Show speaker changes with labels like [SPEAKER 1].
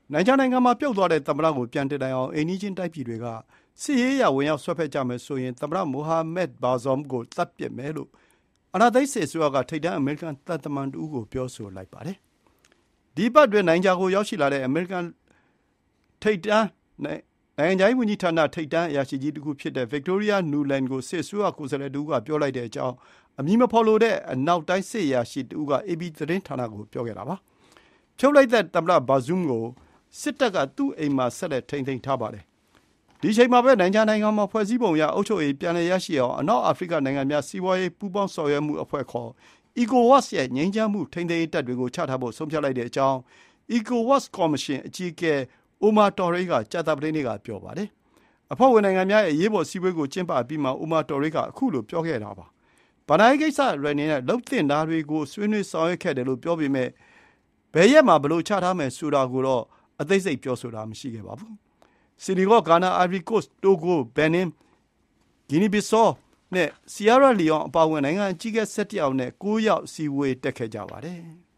[SPEAKER 1] နိုင်ဂျာနိုင်ငံမှာပြုတ်သွားတဲ့သမ္မတကိုပြန်တင်နိုင်အောင်အိမ်နီးချင်းတိုက်ပြည်တွေကစစ်ရေးအရဝင်ရောက်ဆွဲဖက်ကြမယ်ဆိုရင်သမ္မတမိုဟာမက်ဘာဇွမ်ကိုသတ်ပစ်မယ်လို့အာဏာသိမ်းစစ်အစိုးရကထိပ်တန်းအမေရိကန်သံတမန်တဦးကိုပြောဆိုလိုက်ပါတယ်။ဒီပတ်တွင်နိုင်ဂျာကိုရောက်ရှိလာတဲ့အမေရိကန်ထိပ်တန်းနိုင်ငံခြားရေးဝန်ကြီးဌာနထိပ်တန်းအရာရှိကြီးတစ်ခုဖြစ်တဲ့ Victoria Nuland ကိုစစ်အစိုးရကိုယ်စားလှယ်တဦးကပြောလိုက်တဲ့အကြောင်းအမည်မဖော်လိုတဲ့အနောက်တိုင်းစစ်အရာရှိတဦးက AB သတင်းဌာနကိုပြောခဲ့တာပါ။ဖြုတ်လိုက်တဲ့သမ္မတဘာဇွမ်ကိုစစ်တပ်ကသူ့အိမ်မှာဆက်လက်ထိန်းသိမ်းထားပါတယ်။ဒီအချိန်မှာပဲနိုင်ဂျာနိုင်ငံမှာဖွဲ့စည်းပုံအရအုပ်ချုပ်ရေးပြန်လည်ရရှိအောင်အနောက်အာဖရိကနိုင်ငံများစီးပွားရေးပူးပေါင်းဆောင်ရွက်မှုအဖွဲ့ခေါ် ECOWAS ရဲ့ငြိမ်းချမ်းမှုထိန်းသိမ်းရေးတပ်တွေကိုချထားဖို့ဆုံးဖြတ်လိုက်တဲ့အကြောင်း ECOWAS ကော်မရှင်အကြီးအကဲအိုမာတော်ရေးကကြာသပတေးနေ့ကပြောပါတယ်။အဖွဲ့ဝင်နိုင်ငံများရဲ့အရေးပေါ်စည်းဝေးကိုကျင်းပပြီးမှအိုမာတော်ရေးကအခုလိုပြောခဲ့တာပါ။ဗဏ္ဍာရေးကိစ္စတွေနဲ့လှုပ်သင့်တာတွေကိုဆွေးနွေးဆောင်ရွက်ခဲ့တယ်လို့ပြောပေမဲ့ဘယ်ရက်မှာဘလို့ချထားမယ်ဆိုတာကိုတော့အသေးစိတ်ပြောဆိုတာမရှိခဲ့ပါဘူး။စီနီဂေါဂါနာအိုင်ဗရီကို့စ်တိုဂိုဘန်နင်ဂီနီဘီဆောနဲ့ဆီယာရာလီယွန်အပါအဝင်နိုင်ငံအကြီးအကဲ17ယောက်နဲ့9ယောက်စီဝေးတက်ခဲ့ကြပါတယ်။